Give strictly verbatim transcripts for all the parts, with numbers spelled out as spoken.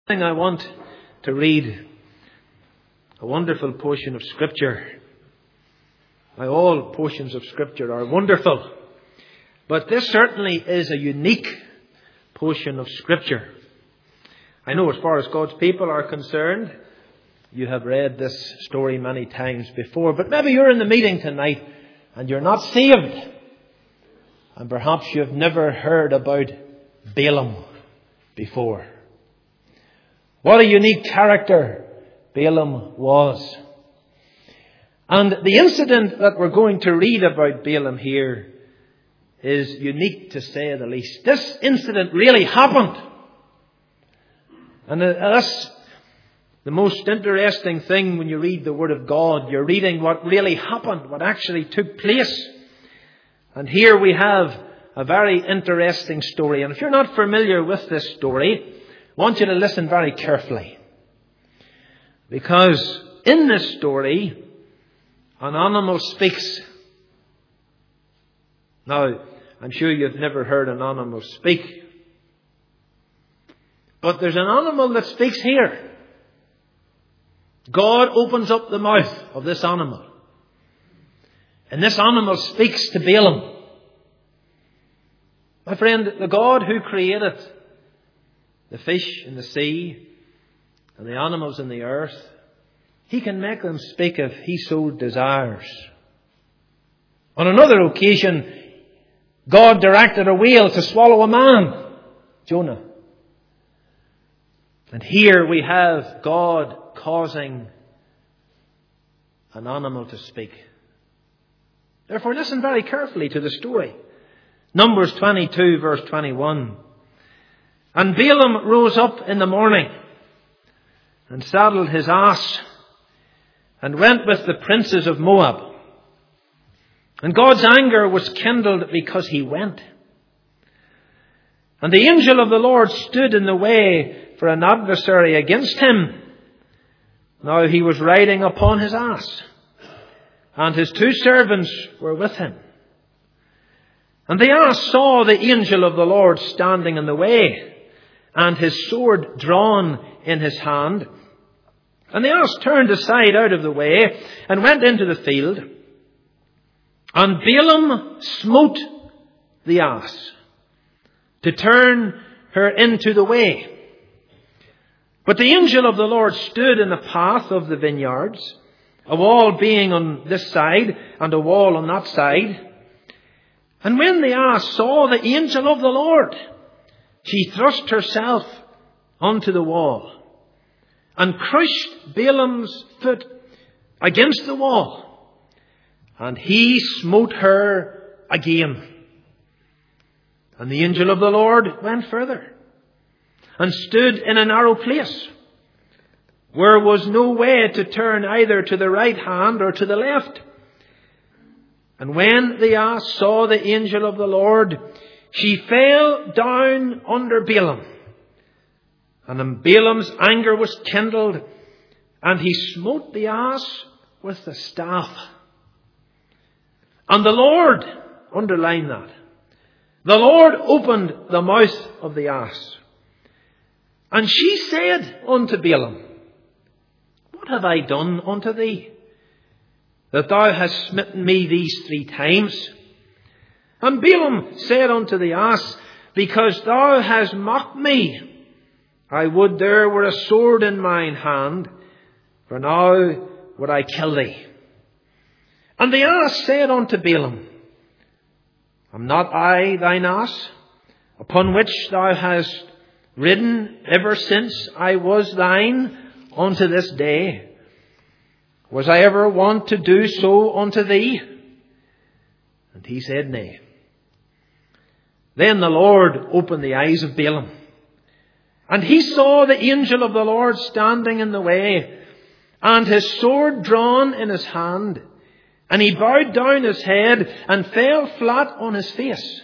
I want to read a wonderful portion of Scripture. Now, all portions of Scripture are wonderful, but this certainly is a unique portion of Scripture. I know as far as God's people are concerned, you have read this story many times before, but maybe you're in the meeting tonight and you're not saved. And perhaps you've never heard about Balaam before. What a unique character Balaam was. And the incident that we're going to read about Balaam here is unique, to say the least. This incident really happened. And that's the most interesting thing when you read the Word of God. You're reading what really happened, what actually took place. And here we have a very interesting story. And if you're not familiar with this story, I want you to listen very carefully. Because in this story, an animal speaks. Now, I'm sure you've never heard an animal speak. But there's an animal that speaks here. God opens up the mouth of this animal. And this animal speaks to Balaam. My friend, the God who created the fish in the sea and the animals in the earth, He can make them speak if He so desires. On another occasion, God directed a whale to swallow a man, Jonah. And here we have God causing an animal to speak. Therefore, listen very carefully to the story. Numbers twenty-two, verse twenty-one. And Balaam rose up in the morning and saddled his ass and went with the princes of Moab. And God's anger was kindled because he went. And the angel of the Lord stood in the way for an adversary against him. Now he was riding upon his ass, and his two servants were with him. And the ass saw the angel of the Lord standing in the way, and his sword drawn in his hand. And the ass turned aside out of the way and went into the field. And Balaam smote the ass to turn her into the way. But the angel of the Lord stood in the path of the vineyards, a wall being on this side and a wall on that side. And when the ass saw the angel of the Lord, she thrust herself onto the wall and crushed Balaam's foot against the wall. And he smote her again. And the angel of the Lord went further and stood in a narrow place where was no way to turn either to the right hand or to the left. And when the ass saw the angel of the Lord, she fell down under Balaam. And then Balaam's anger was kindled, and he smote the ass with the staff. And the Lord, underline that, the Lord opened the mouth of the ass. And she said unto Balaam, What have I done unto thee, that thou hast smitten me these three times? And Balaam said unto the ass, Because thou hast mocked me, I would there were a sword in mine hand, for now would I kill thee. And the ass said unto Balaam, Am not I thine ass, upon which thou hast ridden ever since I was thine unto this day? Was I ever wont to do so unto thee? And he said, Nay. Then the Lord opened the eyes of Balaam, and he saw the angel of the Lord standing in the way, and his sword drawn in his hand. And he bowed down his head and fell flat on his face.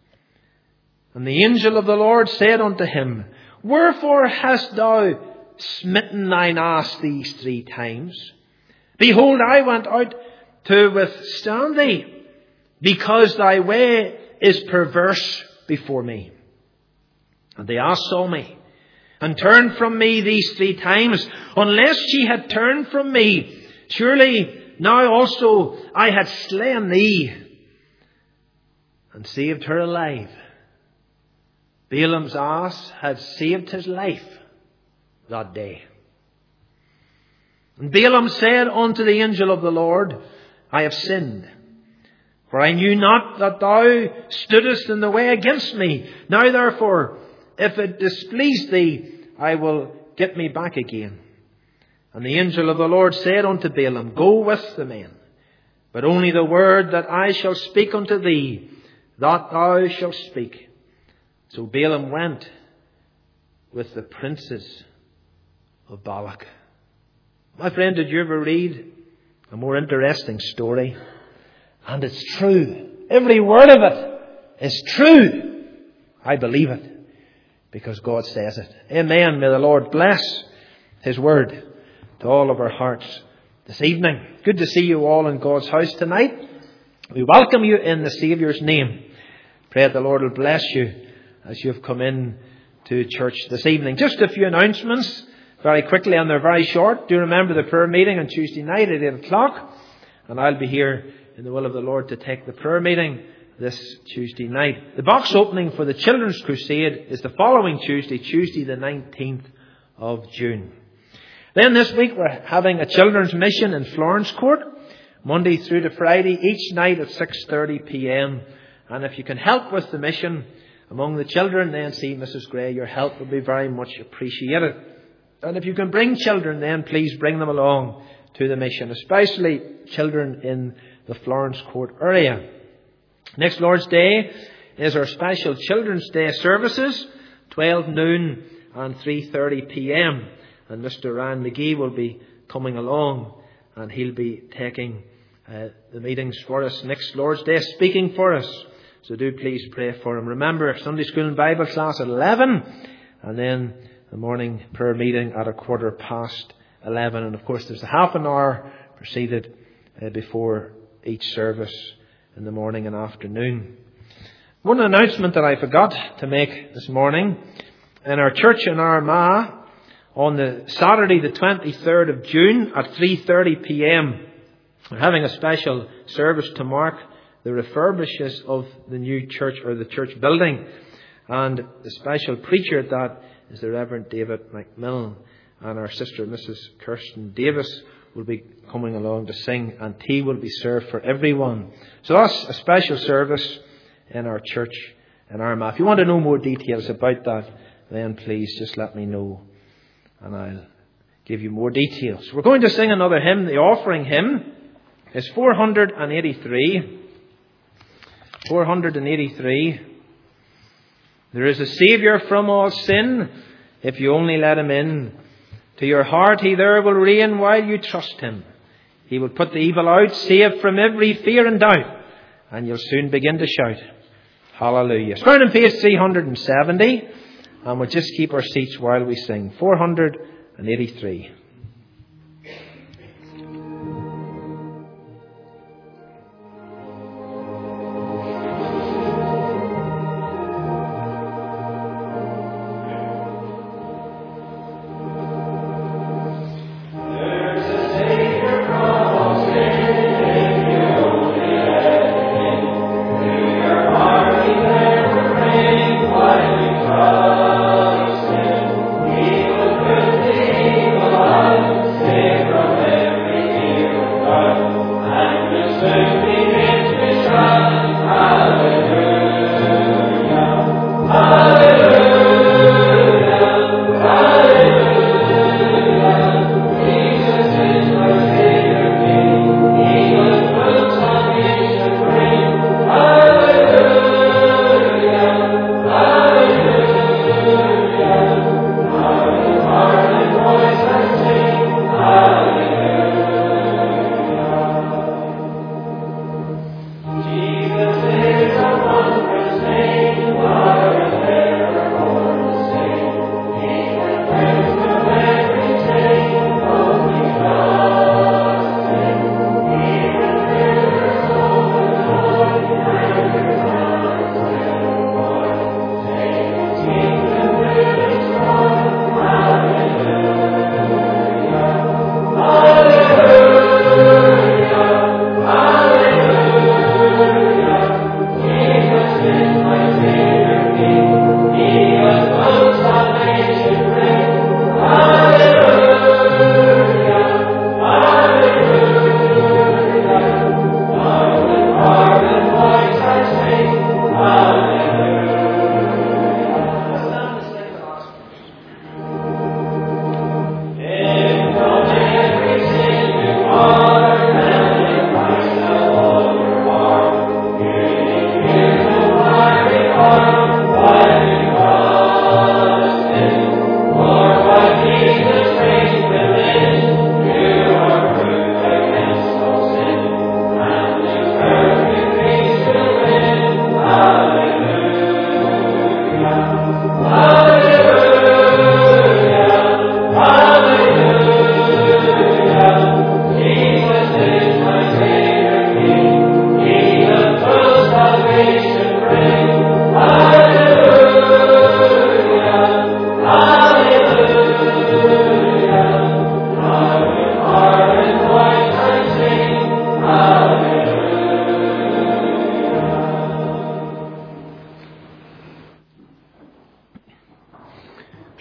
And the angel of the Lord said unto him, Wherefore hast thou smitten thine ass these three times? Behold, I went out to withstand thee, because thy way is perverse before me. And the ass saw me, and turned from me these three times. Unless she had turned from me, surely now also I had slain thee and saved her alive. Balaam's ass had saved his life that day. And Balaam said unto the angel of the Lord, I have sinned, for I knew not that thou stoodest in the way against me. Now therefore, if it displease thee, I will get me back again. And the angel of the Lord said unto Balaam, Go with the men, but only the word that I shall speak unto thee, that thou shalt speak. So Balaam went with the princes of Balak. My friend, did you ever read a more interesting story? And it's true. Every word of it is true. I believe it because God says it. Amen. May the Lord bless His word to all of our hearts this evening. Good to see you all in God's house tonight. We welcome you in the Saviour's name. Pray that the Lord will bless you as you have come in to church this evening. Just a few announcements very quickly, and they're very short. Do remember the prayer meeting on Tuesday night at eight o'clock. And I'll be here in the will of the Lord to take the prayer meeting this Tuesday night. The box opening for the Children's Crusade is the following Tuesday, Tuesday the nineteenth of June. Then this week we're having a children's mission in Florence Court, Monday through to Friday, each night at six thirty p.m. And if you can help with the mission among the children, then see Missus Gray. Your help will be very much appreciated. And if you can bring children, then please bring them along to the mission, especially children in the Florence Court area. Next Lord's Day is our special Children's Day services, twelve noon and three thirty p.m. And Mister Ryan McGee will be coming along, and he'll be taking uh, the meetings for us next Lord's Day, speaking for us. So do please pray for him. Remember, Sunday school and Bible class at eleven, and then the morning prayer meeting at a quarter past eleven. And of course there's a half an hour preceded uh, before each service in the morning and afternoon. One announcement that I forgot to make this morning: in our church in Armagh, on the Saturday the twenty-third of June at three thirty p.m. we're having a special service to mark the refurbishes of the new church, or the church building. And the special preacher at that is the Reverend David McMillan. And our sister Missus Kirsten Davis will be coming along to sing, and tea will be served for everyone. So that's a special service in our church in Armagh. If you want to know more details about that, then please just let me know, and I'll give you more details. We're going to sing another hymn. The offering hymn is four eighty-three. four eighty-three. There is a Saviour from all sin, if you only let Him in. To your heart He there will reign while you trust Him. He will put the evil out, save from every fear and doubt, and you'll soon begin to shout, Hallelujah. It's found on page three seventy, and we'll just keep our seats while we sing. four eighty-three. Bye.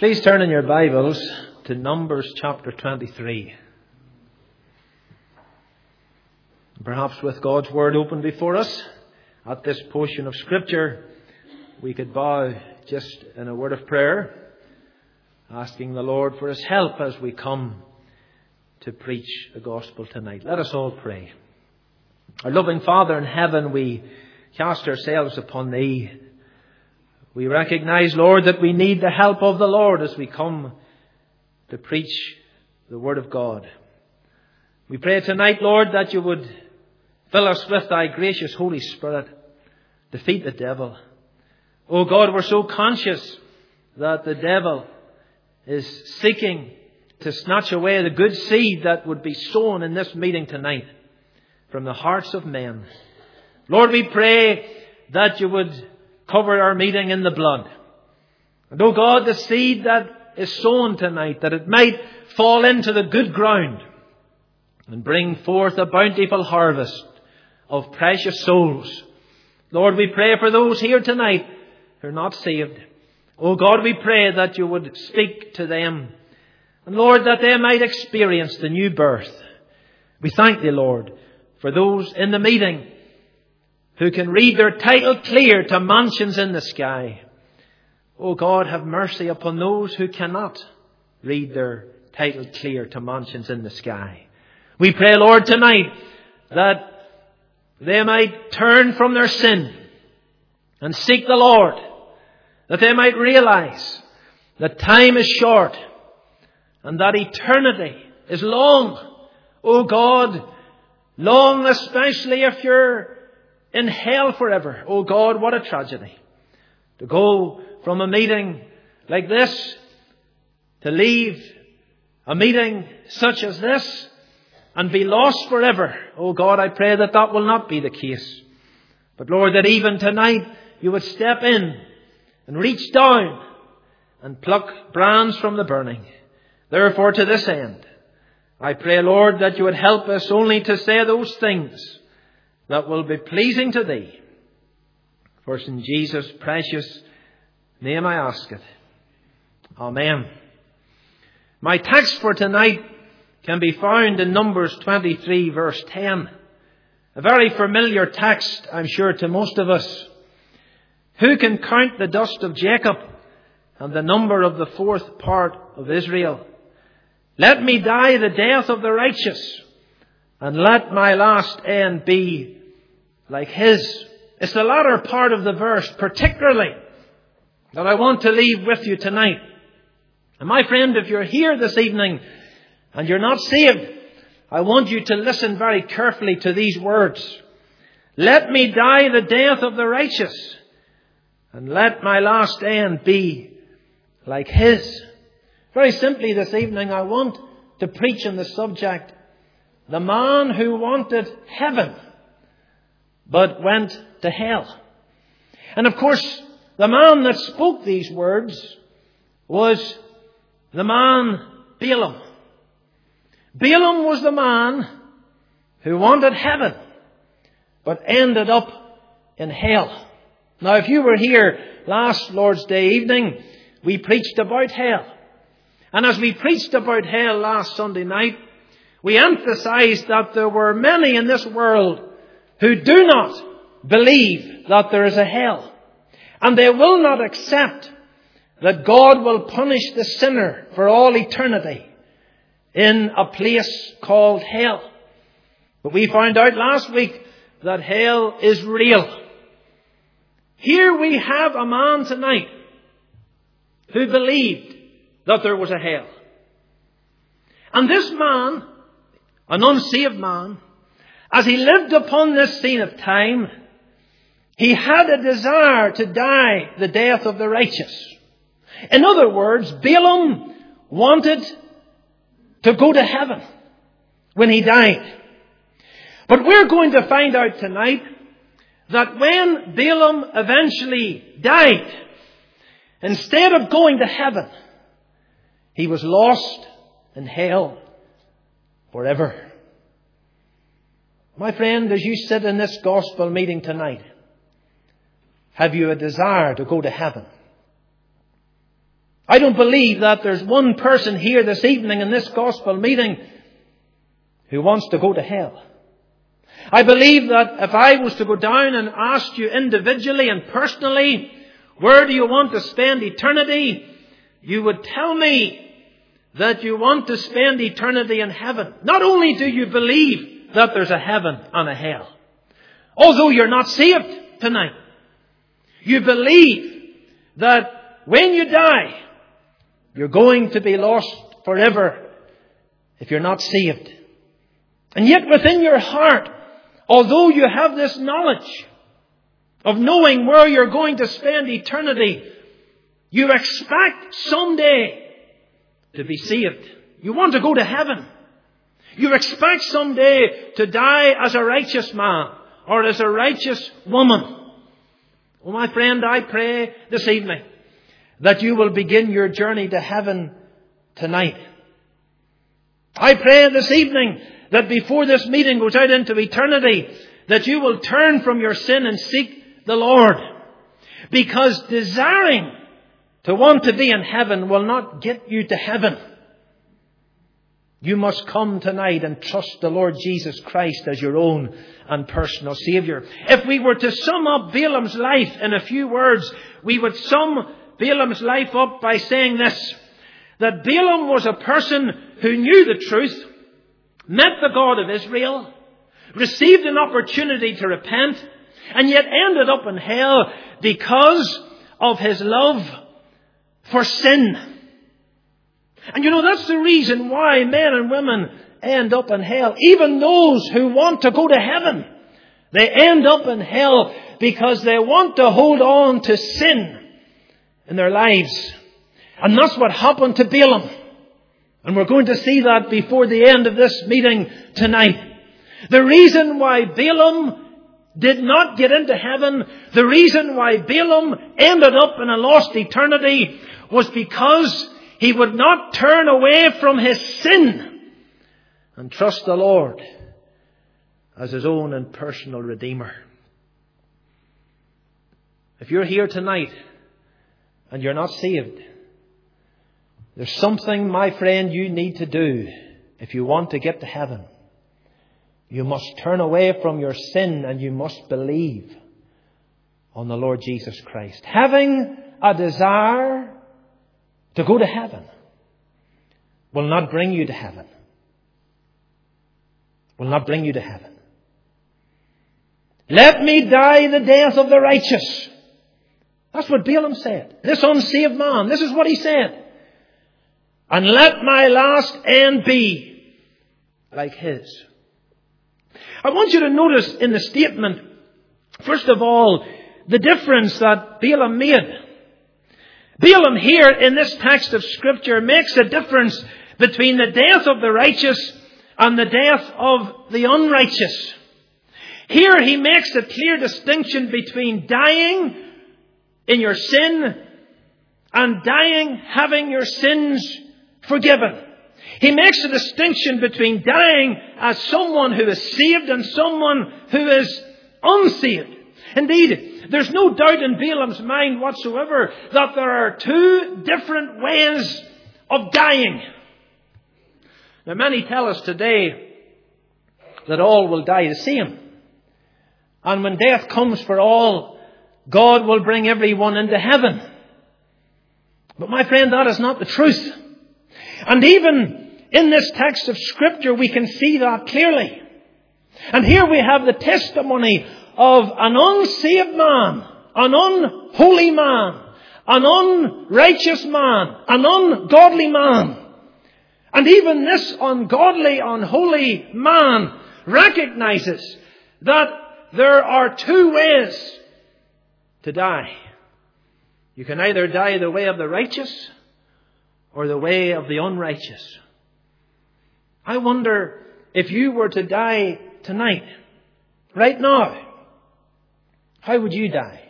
Please turn in your Bibles to Numbers chapter twenty-three. Perhaps with God's Word open before us at this portion of Scripture, we could bow just in a word of prayer, asking the Lord for His help as we come to preach the gospel tonight. Let us all pray. Our loving Father in heaven, we cast ourselves upon Thee. We recognize, Lord, that we need the help of the Lord as we come to preach the Word of God. We pray tonight, Lord, that You would fill us with Thy gracious Holy Spirit. Defeat the devil. Oh God, we're so conscious that the devil is seeking to snatch away the good seed that would be sown in this meeting tonight from the hearts of men. Lord, we pray that You would cover our meeting in the blood. And oh God, the seed that is sown tonight, that it might fall into the good ground and bring forth a bountiful harvest of precious souls. Lord, we pray for those here tonight who are not saved. Oh God, we pray that You would speak to them. And Lord, that they might experience the new birth. We thank Thee, Lord, for those in the meeting who can read their title clear to mansions in the sky. Oh God, have mercy upon those who cannot read their title clear to mansions in the sky. We pray, Lord, tonight that they might turn from their sin and seek the Lord. That they might realize that time is short and that eternity is long. Oh God, long especially if you're in hell forever. Oh God, what a tragedy. To go from a meeting like this, to leave a meeting such as this, and be lost forever. Oh God, I pray that that will not be the case. But Lord, that even tonight You would step in and reach down and pluck brands from the burning. Therefore, to this end, I pray, Lord, that You would help us only to say those things that will be pleasing to Thee. For in Jesus' precious name I ask it. Amen. My text for tonight can be found in Numbers twenty-three, verse ten. A very familiar text, I'm sure, to most of us. Who can count the dust of Jacob and the number of the fourth part of Israel? Let me die the death of the righteous, and let my last end be like his. It's the latter part of the verse, particularly, that I want to leave with you tonight. And my friend, if you're here this evening and you're not saved, I want you to listen very carefully to these words. Let me die the death of the righteous, and let my last end be like his. Very simply this evening, I want to preach on the subject, the man who wanted heaven, but went to hell. And of course, the man that spoke these words was the man Balaam. Balaam was the man who wanted heaven, but ended up in hell. Now, if you were here last Lord's Day evening, we preached about hell. And as we preached about hell last Sunday night, we emphasized that there were many in this world who do not believe that there is a hell. And they will not accept that God will punish the sinner for all eternity in a place called hell. But we found out last week that hell is real. Here we have a man tonight who believed that there was a hell. And this man, an unsaved man, as he lived upon this scene of time, he had a desire to die the death of the righteous. In other words, Balaam wanted to go to heaven when he died. But we're going to find out tonight that when Balaam eventually died, instead of going to heaven, he was lost in hell forever. My friend, as you sit in this gospel meeting tonight, have you a desire to go to heaven? I don't believe that there's one person here this evening in this gospel meeting who wants to go to hell. I believe that if I was to go down and ask you individually and personally, where do you want to spend eternity? You would tell me that you want to spend eternity in heaven. Not only do you believe that there's a heaven and a hell, although you're not saved tonight, you believe that when you die, you're going to be lost forever if you're not saved. And yet within your heart, although you have this knowledge of knowing where you're going to spend eternity, you expect someday to be saved. You want to go to heaven. You expect someday to die as a righteous man or as a righteous woman. Well, my friend, I pray this evening that you will begin your journey to heaven tonight. I pray this evening that before this meeting goes out into eternity, that you will turn from your sin and seek the Lord. Because desiring to want to be in heaven will not get you to heaven. You must come tonight and trust the Lord Jesus Christ as your own and personal Saviour. If we were to sum up Balaam's life in a few words, we would sum Balaam's life up by saying this: that Balaam was a person who knew the truth, met the God of Israel, received an opportunity to repent, and yet ended up in hell because of his love for sin. And you know, that's the reason why men and women end up in hell. Even those who want to go to heaven, they end up in hell because they want to hold on to sin in their lives. And that's what happened to Balaam. And we're going to see that before the end of this meeting tonight. The reason why Balaam did not get into heaven, the reason why Balaam ended up in a lost eternity, was because he would not turn away from his sin and trust the Lord as his own and personal Redeemer. If you're here tonight and you're not saved, there's something, my friend, you need to do if you want to get to heaven. You must turn away from your sin and you must believe on the Lord Jesus Christ. Having a desire to go to heaven will not bring you to heaven. Will not bring you to heaven. Let me die the death of the righteous. That's what Balaam said. This unsaved man, this is what he said. And let my last end be like his. I want you to notice in the statement, first of all, the difference that Balaam made. Balaam here in this text of Scripture makes a difference between the death of the righteous and the death of the unrighteous. Here he makes a clear distinction between dying in your sin and dying having your sins forgiven. He makes a distinction between dying as someone who is saved and someone who is unsaved. Indeed, there's no doubt in Balaam's mind whatsoever that there are two different ways of dying. Now, many tell us today that all will die the same. And when death comes for all, God will bring everyone into heaven. But my friend, that is not the truth. And even in this text of Scripture, we can see that clearly. And here we have the testimony of an unsaved man, an unholy man, an unrighteous man, an ungodly man. And even this ungodly, unholy man recognizes that there are two ways to die. You can either die the way of the righteous or the way of the unrighteous. I wonder if you were to die tonight, right now, how would you die?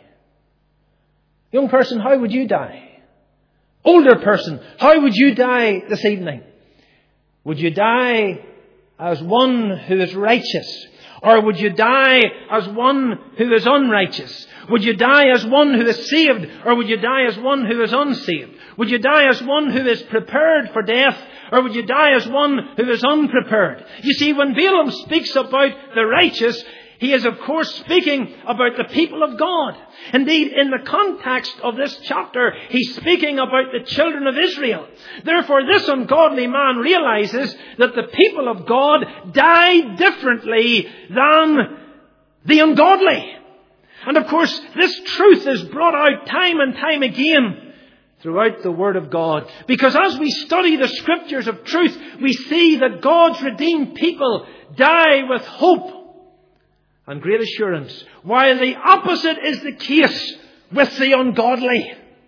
Young person, how would you die? Older person, how would you die this evening? Would you die as one who is righteous? Or would you die as one who is unrighteous? Would you die as one who is saved? Or would you die as one who is unsaved? Would you die as one who is prepared for death, or would you die as one who is unprepared? You see, when Balaam speaks about the righteous, he is of course speaking about the people of God. Indeed, in the context of this chapter, he's speaking about the children of Israel. Therefore, this ungodly man realizes that the people of God die differently than the ungodly. And of course, this truth is brought out time and time again throughout the Word of God. Because as we study the Scriptures of truth, we see that God's redeemed people die with hope and great assurance, while the opposite is the case with the ungodly.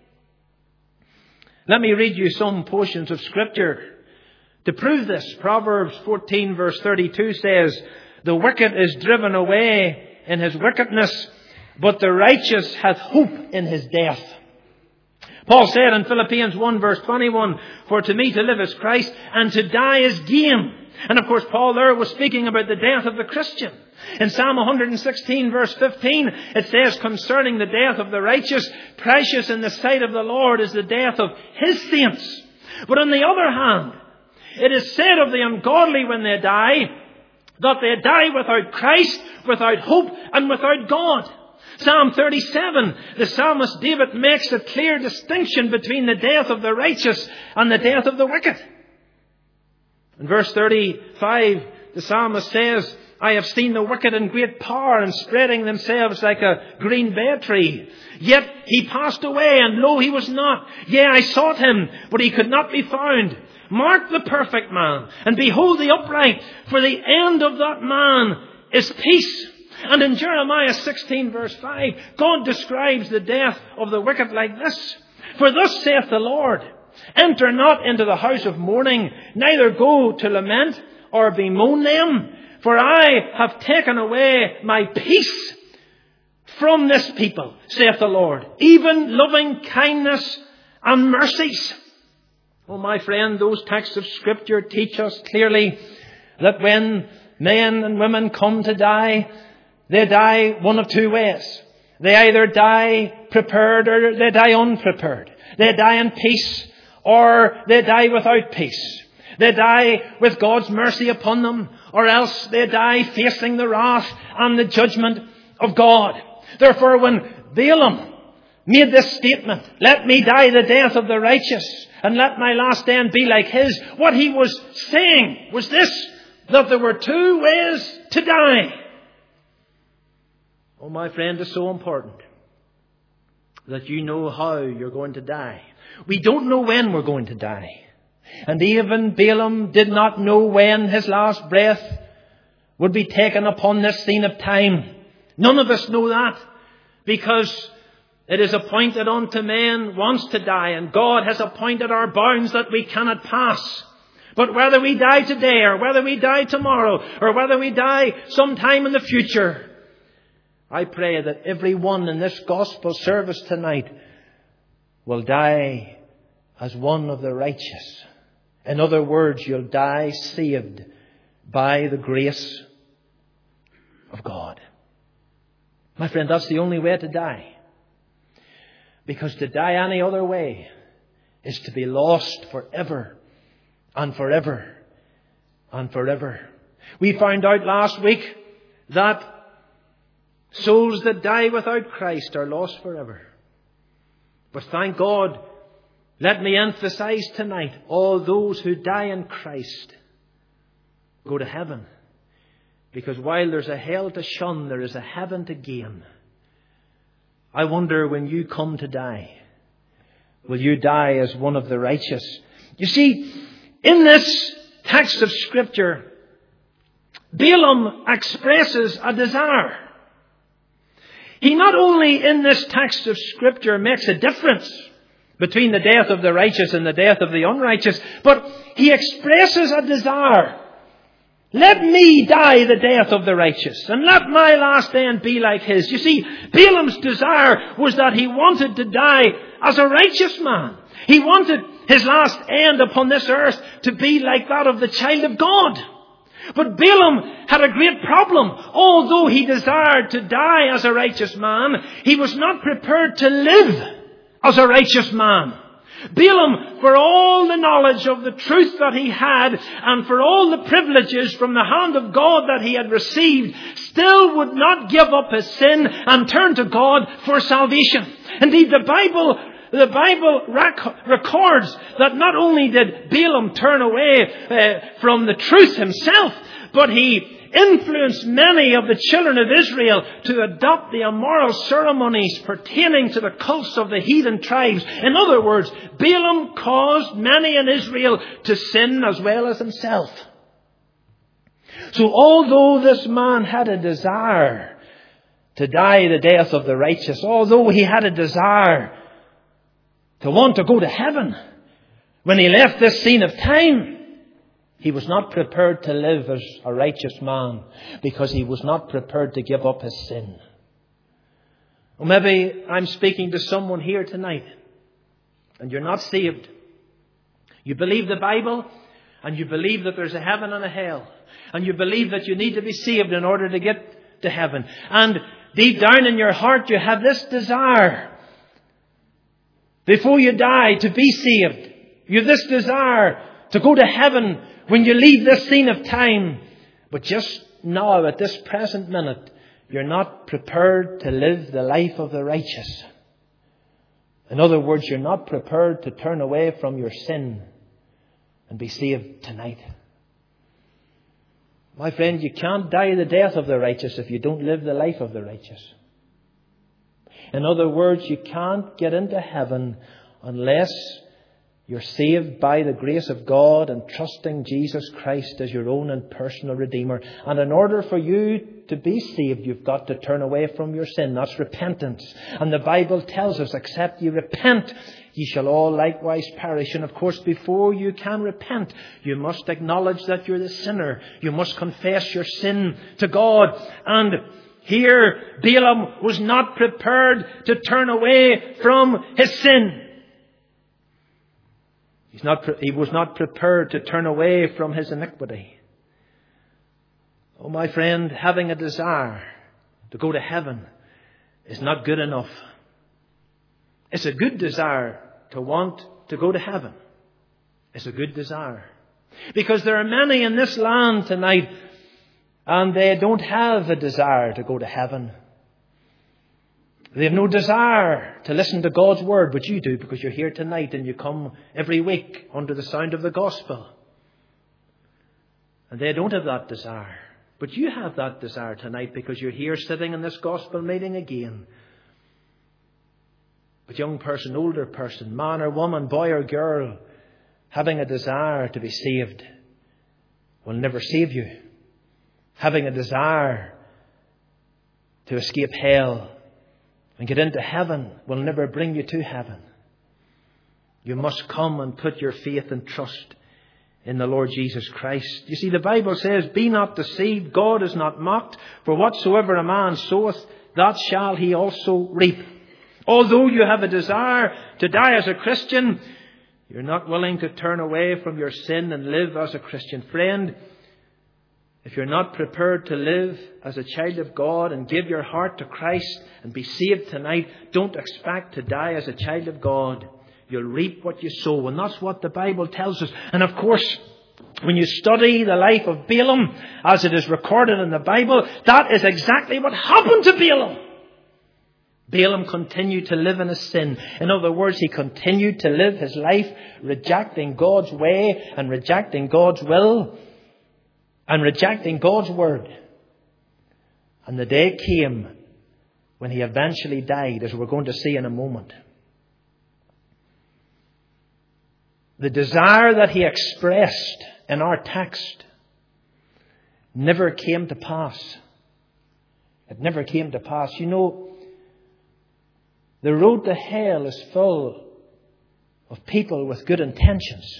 Let me read you some portions of Scripture to prove this. Proverbs fourteen verse thirty-two says, "The wicked is driven away in his wickedness, but the righteous hath hope in his death." Paul said in Philippians one verse twenty-one, "For to me to live is Christ, and to die is gain." And of course, Paul there was speaking about the death of the Christian. In Psalm one sixteen verse fifteen, it says concerning the death of the righteous, "Precious in the sight of the Lord is the death of his saints." But on the other hand, it is said of the ungodly when they die, that they die without Christ, without hope, and without God. Psalm thirty-seven, the psalmist David makes a clear distinction between the death of the righteous and the death of the wicked. In verse thirty-five, the psalmist says, "I have seen the wicked in great power and spreading themselves like a green bay tree. Yet he passed away, and lo, he was not. Yea, I sought him, but he could not be found. Mark the perfect man, and behold the upright, for the end of that man is peace." And in Jeremiah sixteen verse five, God describes the death of the wicked like this: "For thus saith the Lord, enter not into the house of mourning, neither go to lament or bemoan them. For I have taken away my peace from this people, saith the Lord, even loving kindness and mercies." Oh, my friend, those texts of Scripture teach us clearly that when men and women come to die, they die one of two ways. They either die prepared or they die unprepared. They die in peace or they die without peace. They die with God's mercy upon them, or else they die facing the wrath and the judgment of God. Therefore, when Balaam made this statement, "Let me die the death of the righteous, and let my last end be like his," what he was saying was this: that there were two ways to die. Oh, my friend, it's so important that you know how you're going to die. We don't know when we're going to die. And even Balaam did not know when his last breath would be taken upon this scene of time. None of us know that, because it is appointed unto man once to die, and God has appointed our bounds that we cannot pass. But whether we die today, or whether we die tomorrow, or whether we die sometime in the future, I pray that everyone in this gospel service tonight will die as one of the righteous. In other words, you'll die saved by the grace of God. My friend, that's the only way to die. Because to die any other way is to be lost forever and forever and forever. We found out last week that souls that die without Christ are lost forever. But thank God, let me emphasize tonight, all those who die in Christ go to heaven. Because while there's a hell to shun, there is a heaven to gain. I wonder, when you come to die, will you die as one of the righteous? You see, in this text of Scripture, Balaam expresses a desire. He not only in this text of Scripture makes a difference between the death of the righteous and the death of the unrighteous, but he expresses a desire. Let me die the death of the righteous, and let my last end be like his. You see, Balaam's desire was that he wanted to die as a righteous man. He wanted his last end upon this earth to be like that of the child of God. But Balaam had a great problem. Although he desired to die as a righteous man, he was not prepared to live as a righteous man. Balaam, for all the knowledge of the truth that he had and for all the privileges from the hand of God that he had received, still would not give up his sin and turn to God for salvation. Indeed, the Bible The Bible rec- records that not only did Balaam turn away uh, from the truth himself, but he influenced many of the children of Israel to adopt the immoral ceremonies pertaining to the cults of the heathen tribes. In other words, Balaam caused many in Israel to sin as well as himself. So although this man had a desire to die the death of the righteous, although he had a desire to want to go to heaven, when he left this scene of time, he was not prepared to live as a righteous man because he was not prepared to give up his sin. Or maybe I'm speaking to someone here tonight and you're not saved. You believe the Bible and you believe that there's a heaven and a hell, and you believe that you need to be saved in order to get to heaven. And deep down in your heart you have this desire before you die to be saved. You have this desire to go to heaven when you leave this scene of time. But just now, at this present minute, you're not prepared to live the life of the righteous. In other words, you're not prepared to turn away from your sin and be saved tonight. My friend, you can't die the death of the righteous if you don't live the life of the righteous. In other words, you can't get into heaven unless you're saved by the grace of God and trusting Jesus Christ as your own and personal Redeemer. And in order for you to be saved, you've got to turn away from your sin. That's repentance. And the Bible tells us, except ye repent, ye shall all likewise perish. And of course, before you can repent, you must acknowledge that you're the sinner. You must confess your sin to God. And here, Balaam was not prepared to turn away from his sin. He's not, he was not prepared to turn away from his iniquity. Oh, my friend, having a desire to go to heaven is not good enough. It's a good desire to want to go to heaven. It's a good desire. Because there are many in this land tonight, and they don't have a desire to go to heaven. They have no desire to listen to God's word, but you do, because you're here tonight and you come every week under the sound of the gospel. And they don't have that desire. But you have that desire tonight because you're here sitting in this gospel meeting again. But young person, older person, man or woman, boy or girl, having a desire to be saved will never save you. Having a desire to escape hell and get into heaven will never bring you to heaven. You must come and put your faith and trust in the Lord Jesus Christ. You see, the Bible says, be not deceived, God is not mocked, for whatsoever a man soweth, that shall he also reap. Although you have a desire to die as a Christian, you're not willing to turn away from your sin and live as a Christian. Friend, if you're not prepared to live as a child of God and give your heart to Christ and be saved tonight, don't expect to die as a child of God. You'll reap what you sow. And that's what the Bible tells us. And of course, when you study the life of Balaam, as it is recorded in the Bible, that is exactly what happened to Balaam. Balaam continued to live in his sin. In other words, he continued to live his life rejecting God's way and rejecting God's will and rejecting God's word. And the day came when he eventually died, as we're going to see in a moment. The desire that he expressed in our text never came to pass. It never came to pass. You know, the road to hell is full of people with good intentions.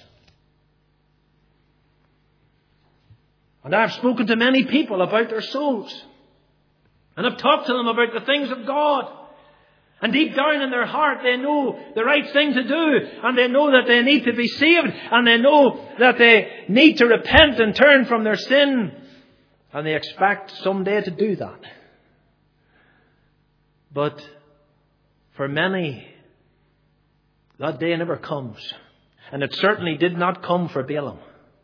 And I've spoken to many people about their souls. And I've talked to them about the things of God. And deep down in their heart, they know the right thing to do. And they know that they need to be saved. And they know that they need to repent and turn from their sin. And they expect someday to do that. But for many, That day never comes. And it certainly did not come for Balaam.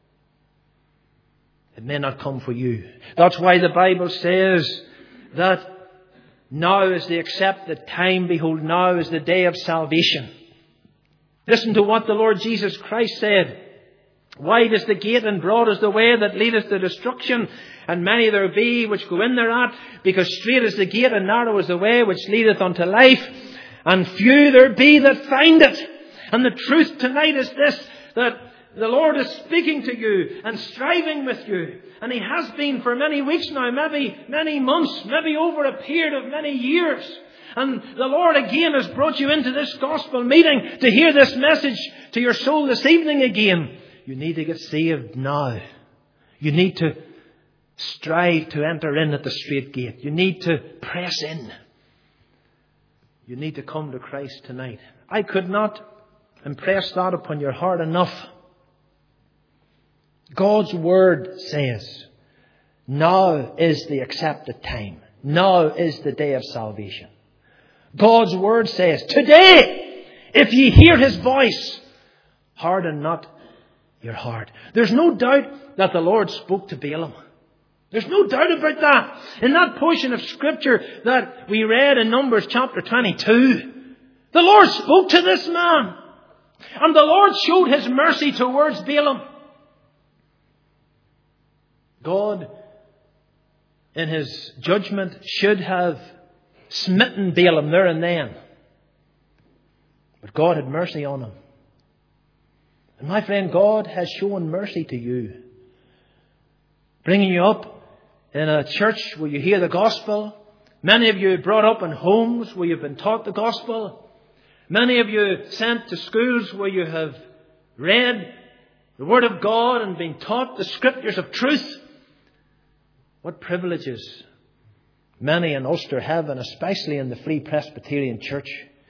It may not come for you. That's why the Bible says that now is the accepted time. Behold, now is the day of salvation. Listen to what the Lord Jesus Christ said. Wide is the gate and broad is the way that leadeth to destruction, and many there be which go in thereat, because strait is the gate and narrow is the way which leadeth unto life, and few there be that find it. And the truth tonight is this, that the Lord is speaking to you and striving with you. And He has been for many weeks now, maybe many months, maybe over a period of many years. And the Lord again has brought you into this gospel meeting to hear this message to your soul this evening again. You need to get saved now. You need to strive to enter in at the straight gate. You need to press in. You need to come to Christ tonight. I could not impress that upon your heart enough. God's Word says, now is the accepted time. Now is the day of salvation. God's Word says, today, if ye hear His voice, harden not your heart. There's no doubt that the Lord spoke to Balaam. There's no doubt about that. In that portion of Scripture that we read in Numbers chapter twenty-two, the Lord spoke to this man. And the Lord showed His mercy towards Balaam. God, in His judgment, should have smitten Balaam there and then. But God had mercy on him. And my friend, God has shown mercy to you. Bringing you up in a church where you hear the gospel. Many of you brought up in homes where you've been taught the gospel. Many of you sent to schools where you have read the Word of God and been taught the Scriptures of truth. What privileges many in Ulster have, and especially in the Free Presbyterian Church.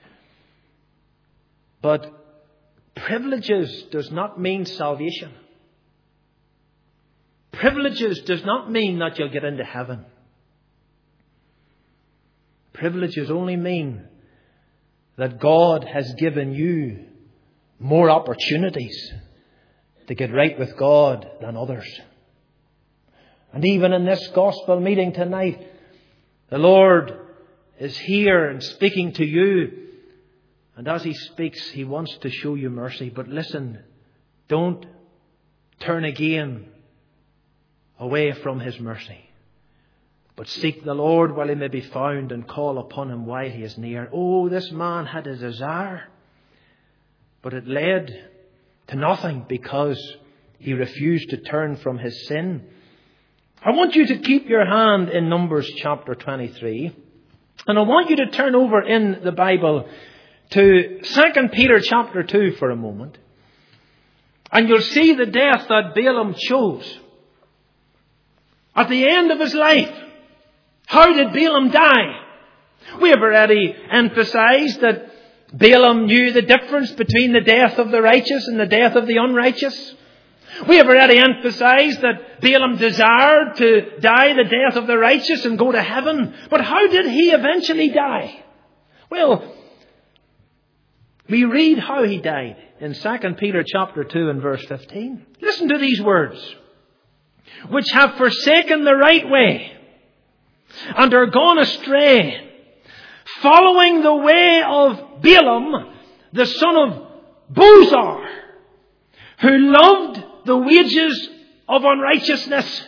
But privileges does not mean salvation. Privileges does not mean that you'll get into heaven. Privileges only mean that God has given you more opportunities to get right with God than others. And even in this gospel meeting tonight, the Lord is here and speaking to you. And as He speaks, He wants to show you mercy. But listen, don't turn again away from His mercy. But seek the Lord while He may be found, and call upon Him while He is near. Oh, this man had a desire, but it led to nothing because he refused to turn from his sin. I want you to keep your hand in Numbers chapter twenty-three. And I want you to turn over in the Bible to Second Peter chapter two for a moment. And you'll see the death that Balaam chose. At the end of his life, how did Balaam die? We have already emphasized that Balaam knew the difference between the death of the righteous and the death of the unrighteous. We have already emphasized that Balaam desired to die the death of the righteous and go to heaven. But how did he eventually die? Well, we read how he died in Second Peter chapter two and verse fifteen. Listen to these words. Which have forsaken the right way and are gone astray, following the way of Balaam, the son of Bosor, who loved the wages of unrighteousness.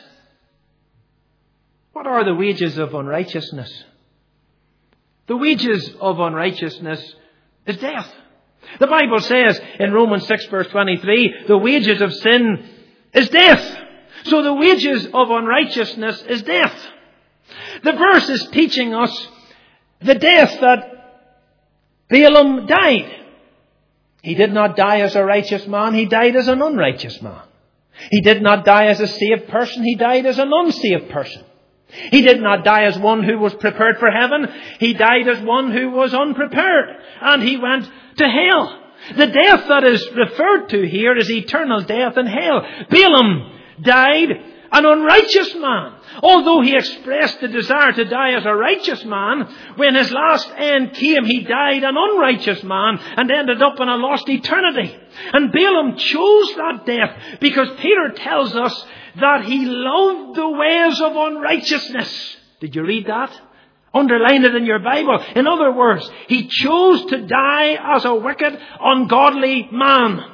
What are the wages of unrighteousness? The wages of unrighteousness is death. The Bible says in Romans six verse twenty-three, the wages of sin is death. So the wages of unrighteousness is death. The verse is teaching us the death that Balaam died. He did not die as a righteous man. He died as an unrighteous man. He did not die as a saved person. He died as an unsaved person. He did not die as one who was prepared for heaven. He died as one who was unprepared. And he went to hell. The death that is referred to here is eternal death in hell. Balaam died an unrighteous man. Although he expressed the desire to die as a righteous man, when his last end came, he died an unrighteous man and ended up in a lost eternity. And Balaam chose that death because Peter tells us that he loved the ways of unrighteousness. Did you read that? Underline it in your Bible. In other words, he chose to die as a wicked, ungodly man.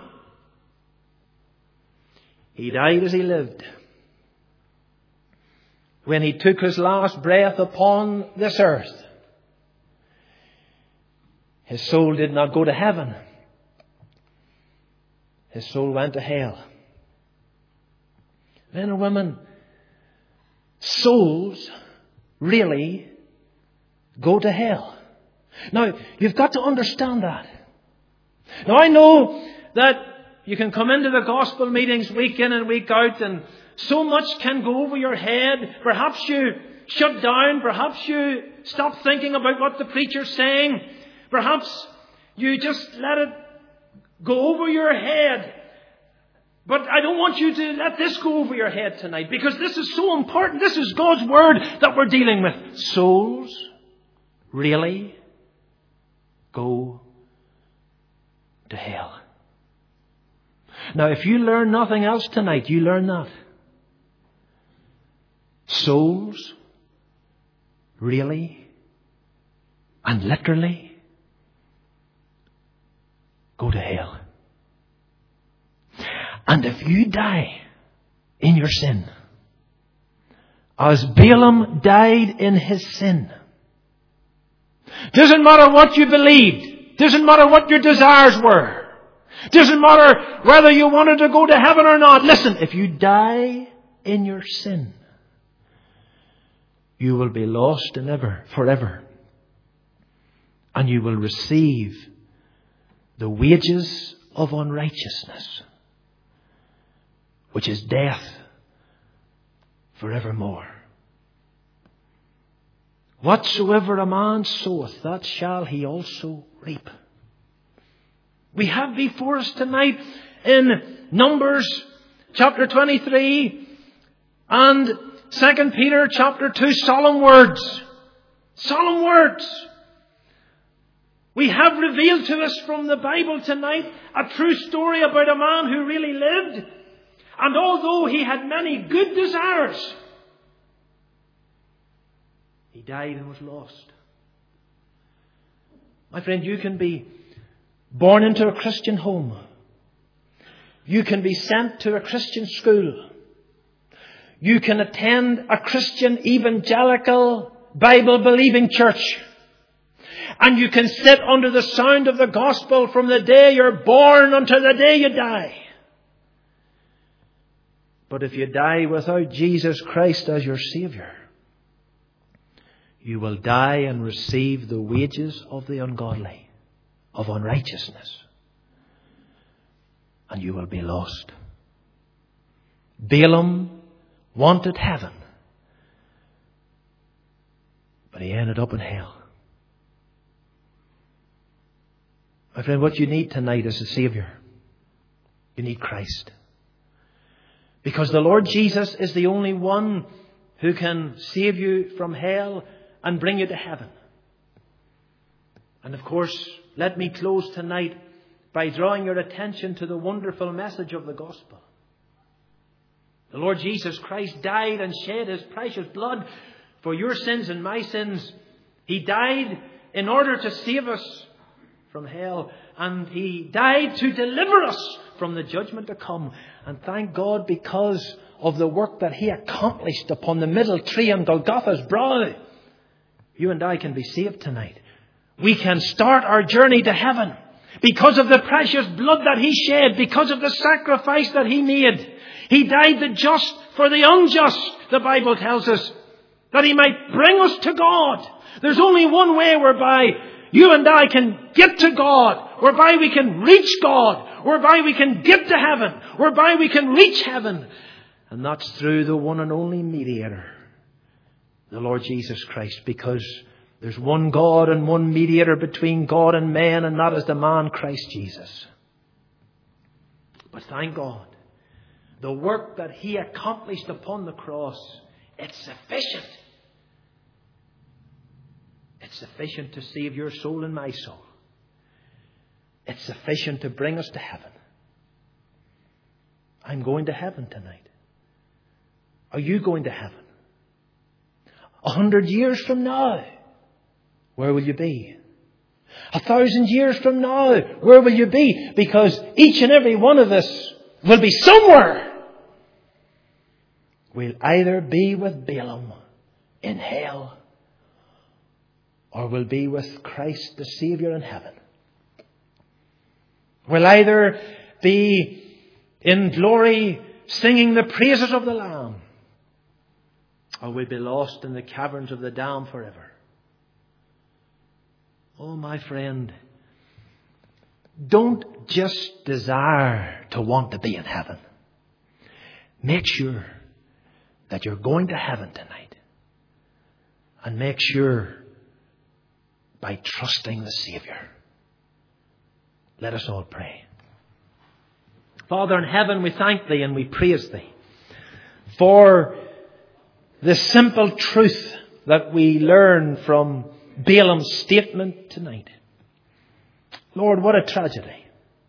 He died as he lived. When he took his last breath upon this earth, his soul did not go to heaven. His soul went to hell. Men and women, souls really go to hell. Now, you've got to understand that. Now, I know that you can come into the gospel meetings week in and week out and so much can go over your head. Perhaps you shut down. Perhaps you stop thinking about what the preacher's saying. Perhaps you just let it go over your head. But I don't want you to let this go over your head tonight, because this is so important. This is God's Word that we're dealing with. Souls really go to hell. Now, if you learn nothing else tonight, you learn that. Souls really and literally go to hell. And if you die in your sin, as Balaam died in his sin, doesn't matter what you believed, doesn't matter what your desires were, doesn't matter whether you wanted to go to heaven or not. Listen, if you die in your sin, you will be lost in ever, forever. And you will receive the wages of unrighteousness, which is death forevermore. Whatsoever a man soweth, that shall he also reap. We have before us tonight in Numbers chapter twenty-three and Second Peter chapter two solemn words. Solemn words. We have revealed to us from the Bible tonight a true story about a man who really lived. And although he had many good desires, he died and was lost. My friend, you can be born into a Christian home. You can be sent to a Christian school. You can attend a Christian evangelical Bible-believing church. And you can sit under the sound of the gospel from the day you're born until the day you die. But if you die without Jesus Christ as your Savior, you will die and receive the wages of the ungodly, of unrighteousness. And you will be lost. Balaam wanted heaven, but he ended up in hell. My friend, what you need tonight is a Savior. You need Christ. Because the Lord Jesus is the only one who can save you from hell and bring you to heaven. And of course, let me close tonight by drawing your attention to the wonderful message of the gospel. The Lord Jesus Christ died and shed His precious blood for your sins and my sins. He died in order to save us from hell. And He died to deliver us from the judgment to come. And thank God, because of the work that He accomplished upon the middle tree on Golgotha's brow, you and I can be saved tonight. We can start our journey to heaven because of the precious blood that He shed, because of the sacrifice that He made. He died the just for the unjust, the Bible tells us, that He might bring us to God. There's only one way whereby you and I can get to God, whereby we can reach God, whereby we can get to heaven, whereby we can reach heaven. And that's through the one and only mediator, the Lord Jesus Christ, because there's one God and one mediator between God and man, and that is the man Christ Jesus. But thank God the work that He accomplished upon the cross, it's sufficient. It's sufficient to save your soul and my soul. It's sufficient to bring us to heaven. I'm going to heaven tonight. Are you going to heaven? A hundred years from now, where will you be? A thousand years from now, where will you be? Because each and every one of us will be somewhere. We'll either be with Balaam in hell, or we'll be with Christ the Saviour in heaven. We'll either be in glory singing the praises of the Lamb, or we'll be lost in the caverns of the damned forever. Oh, my friend, don't just desire to want to be in heaven. Make sure that you're going to heaven tonight. And make sure by trusting the Saviour. Let us all pray. Father in heaven, we thank Thee and we praise Thee for the simple truth that we learn from Balaam's statement tonight. Lord, what a tragedy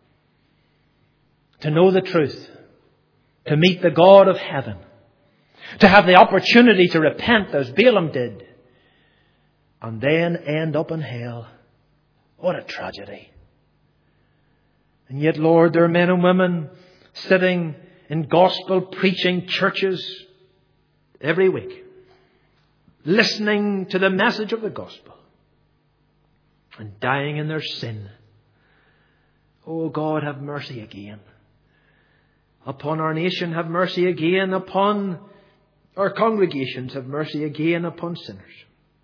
to know the truth, to meet the God of heaven, to have the opportunity to repent as Balaam did, and then end up in hell. What a tragedy. And yet, Lord, there are men and women sitting in gospel preaching churches every week, listening to the message of the gospel and dying in their sin. Oh God, have mercy again upon our nation. Have mercy again upon our congregations. Have mercy again upon sinners.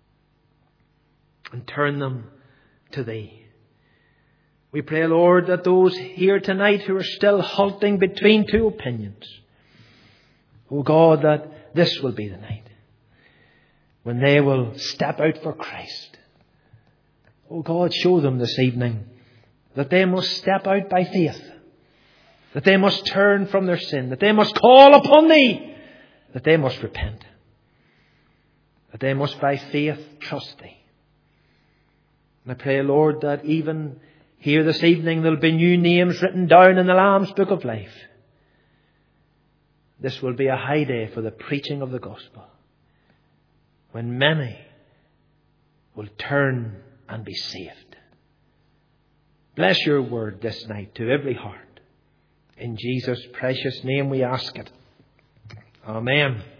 And turn them to Thee. We pray, Lord, that those here tonight who are still halting between two opinions, oh God, that this will be the night when they will step out for Christ. Oh God, show them this evening that they must step out by faith, that they must turn from their sin, that they must call upon Thee, that they must repent, that they must by faith trust Thee. And I pray, Lord, that even here this evening there will be new names written down in the Lamb's Book of Life. This will be a high day for the preaching of the gospel, when many will turn and be saved. Bless Your word this night to every heart. In Jesus' precious name we ask it. Amen.